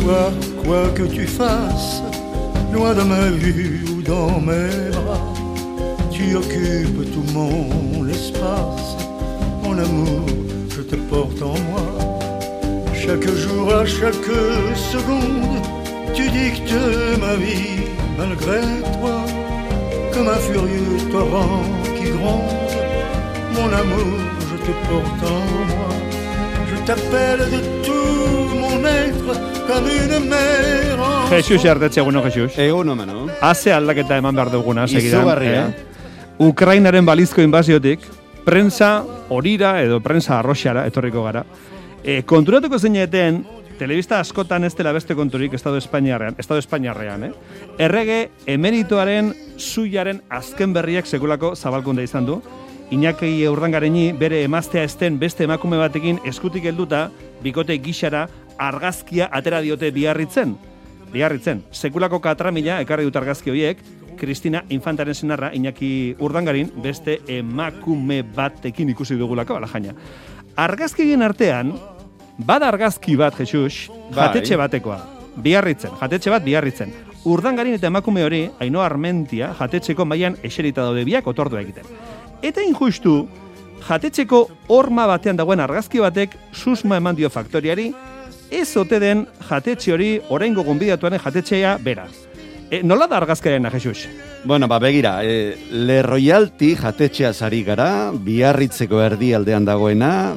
toi, quoi que tu fasses, loin de ma vue ou dans mes bras, tu occupes tout mon espace. Mon amour, je te porte en moi. Chaque jour, à chaque seconde, tu dictes ma vie malgré toi. Comme un furieux torrent qui gronde, mon amour, je te porte en moi. Je t'appelle de tout mon être comme une mer en... Jesus Jartetxe, eguno, Jesus. Eguno, mano. Haze aldaketa eman behar duguna, segidan. Izugarria. Ukrainaren balizko inbaziotik, prensa horira edo prensa arroxara etorriko gara. Konturatuko zineten, telebista askotan ez dela beste konturik Estado Espainiarrean, Errege emeritoaren zuiaren azken berriak sekulako zabalkunde izan du. Iñaki Urdangareni bere emaztea esten beste emakume batekin eskutik helduta, bikote gixara argazkia atera diote biarritzen. Sekulako katramila ekarri dut argazki horiek, Kristina Infantaren senarra Iñaki Urdangarin beste emakume batekin ikusi dugulako, alajaina. Argazkien artean, bada argazki bat, Jesus, jatetxe batekoa. Biarritzen. Urdangarin eta emakume hori, Ainhoa Armentia, jatetxeko mailan eserita daude biak otordua egiten. Eta injustu, jatetxeko horma batean dagoen argazki batek susma eman dio faktoriari, ez ote den jatetxe hori oraingo gonbidatuaren jatetxea bera. Nola da argazkiarena, Jesus? Bueno, begira, Le Royalty jatetxea zari gara, Biarritzeko erdialdean dagoena,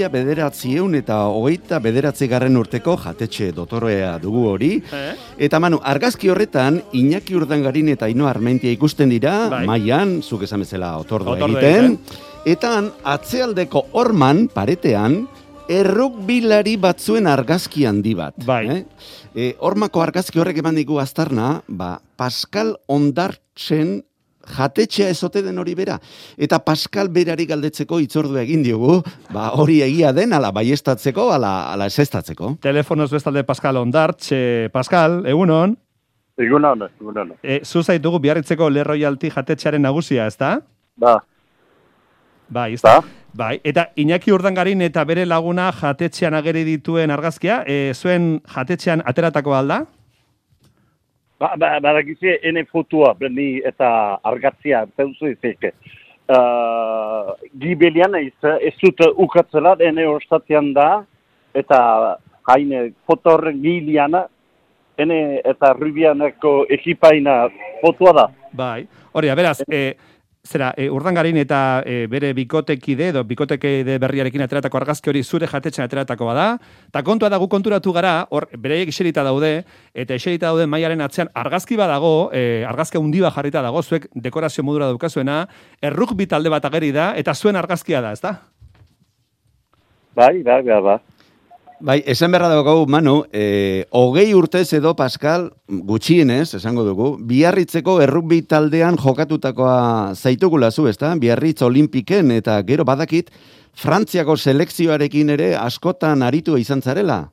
1999 urteko jatetxe dotoroea dugu hori. Eta Manu, argazki horretan, Iñaki Urdangarin eta Ainhoa Armentia ikusten dira, mailan, zuk esan bezala otordua egiten. Eta atzealdeko horman, paretean, errukbilari batzuen argazki handi bat. Hormako argazki horrek eman digu aztarna, Pascal Ondartzen jatetxea ezote den hori bera. Eta Pascal berari galdetzeko hitzordua egin diogu, hori egia den, ala baiestatzeko, ala ezeztatzeko. Telefonoz bestalde Pascal Ondartz. Pascal, egunon? Egunon. Zu zaitugu Biarritzeko Le Royalty jatetxearen nagusia, ezta? Bai, eta Iñaki Urdangarin eta bere laguna jatetxean ageri dituen argazkia, zuen jatetxean ateratako alda? Badakizie, ene fotua, ni eta argazkia, zeuzu izeke. Gibelian ez dut ukatzela, ene ostatean da, eta haine foto horren giliana, ene eta Rubianeko ekipaina fotua da. Bai, hori, beraz, Urdangarin eta bere bikotekide edo bikotekide berriarekin ateratako argazki hori zure jatetxean ateratakoa da, eta kontua da gu konturatu gara, hor bereiek eserita daude, eta eserita daude mailaren atzean argazki badago, argazki handi bat jarrita dago, zuek dekorazio modura daukazuena, errukbi talde bat ageri da, eta zuen argazkia da, ezta? Bai. Bai, esan beharra dago, Manu, 20 urtez edo, Pascal, gutxienez, esango dugu, Biarritzeko errukbi taldean jokatutakoa zaitugula zu, ezta? Biarritz Olimpiken, eta gero badakit, Frantziako selekzioarekin ere askotan aritu izan zarela?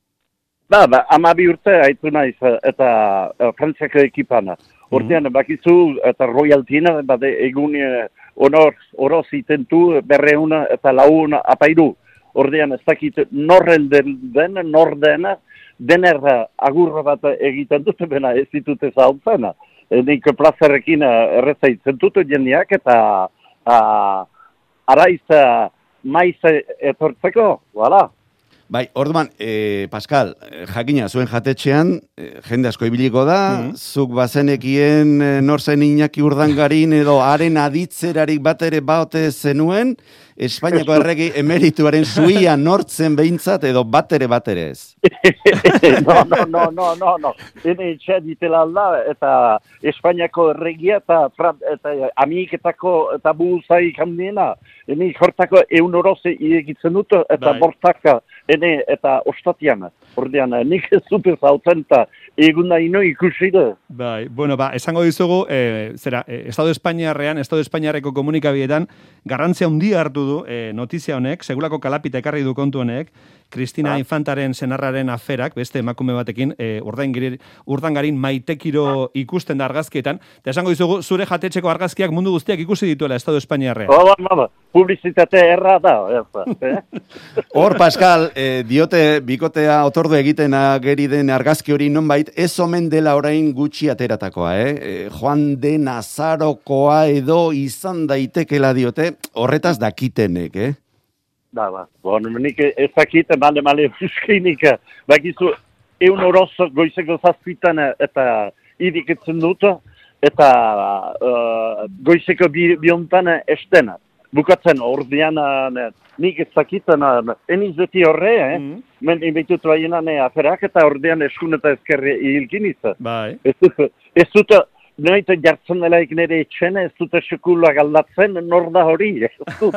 12 urte haitu naiz, eta Frantziako ekipana. Hortean, bakizu, eta Royaltyena, egun oroz itentu, 200 eta 400 apairu. Ordean ez dakit norren nor dena, dener agurra bat egiten dute, bena ez ditute zautzena. Nik plazerrekin errezaitzen dute jendeak eta araiz maiz etortzeko, voilà. Bai, orduan, Pascal, jakina, zuen jatetxean, jende asko ibiliko da, zuk bazenekien norzen Iñaki Urdangarin edo haren aditzerarik bat ere baote zenuen, Espainiako errege emerituaren zuia nortzen behintzat edo bat ere ez. No. Hene etxea ditela alda, eta Espainiako erregia eta amiketako eta buzaik handiena. Hene hortako eunoroze iregitzen dut, eta bortaka, hene eta ostatiana. Ordean, nik ez dute zautzen eta egun da ino ikusi da. Bai, bueno, esango dizugu, Estado Espainiarreko komunikabietan, garrantzia handia hartu du notizia honek, segulako kalapita ekarri du kontu honek, Kristina Infantaren senarraren aferak, beste emakume batekin, Urdangarin maitekiro ikusten da argazkietan, eta esango dizugu, zure jatetxeko argazkiak mundu guztiak ikusi dituela Estado Espainiarrean. Publizitate erra da. Hor, Pascal, diote bikotea otordu egiten ageri den argazki hori nonbait, ez omen dela orain gutxi ateratakoa, Juan de Nazarokoa edo izan daitekela diote, horretaz dakitenek, Nik ez dakite, male fuskinik, bakizu, eun horoz goizeko zazpitan eta iriketzen dut, eta goizeko biontan estena. Bukatzen ordean, nik ez dakiten, enizeti horre, men inbitut baienan aferak eta ordean eskun eta ezkerri hilkin izan. Bai. Ez dut, noite jartzen delaik nire etxen, ez dut sekulak aldatzen, nor da hori, ez dut.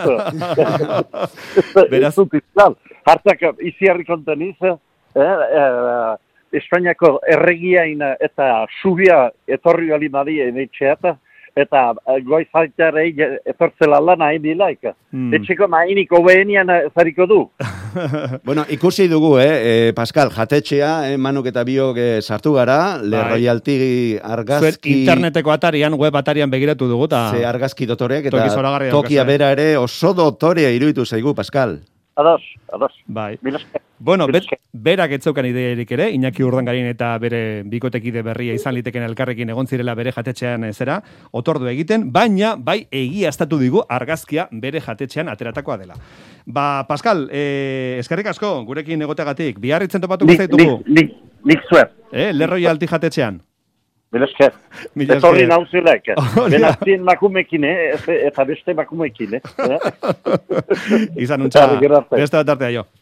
Ez dut izan. Hartak iziarri konten izan, Espainiako erregiain eta subia etorri gali madien etxeata, eta goizaltarei etortzela lan hain dilaik. Etxeko mainik obehenian zariko du. Bueno, ikusi dugu, Pascal, jatetxea, Manuk eta biok sartu gara, Lerroialti argazki... Interneteko atarian, web atarian begiratu dugu, Ze argazki dotoreak, eta tokia bera ere oso dotorea iruditu zaigu, Pascal. Ados. Bai. Bueno, berak etzeukan ideiarik ere, Iñaki Urdangarin eta bere bikotekide berria izan liteken elkarrekin egon zirela bere jatetxean zera, otordu egiten, baina bai egiaztatu digu argazkia bere jatetxean ateratakoa dela. Pascal, eskerrik asko, gurekin egoteagatik, biharritzen topatuko zaitugu. Nik zuer. Lerroialti jatetxean. Bilesker. Etorri nauzilek. Benazien makumekin, eta beste makumekin. Izan untza, beste bat artea jo.